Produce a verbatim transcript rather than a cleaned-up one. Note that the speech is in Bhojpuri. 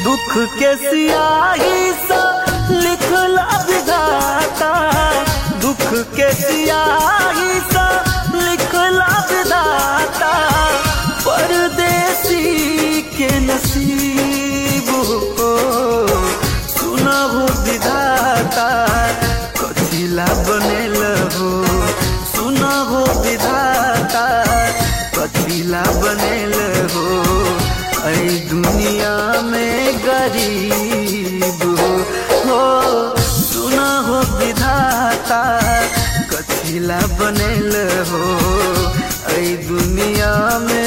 दुख के सियाही सा लिखला विधाता, दुख के सियाही सा लिखला विधाता, परदेसी के नसीब हो सुना हो विधाता, कथिला बनेल हो सुना हो विधाता, कथिला बनेल हो ऐ दुनिया में गरीब हो, हो सुना हो विधाता, कथिला बनेल हो ऐ दुनिया में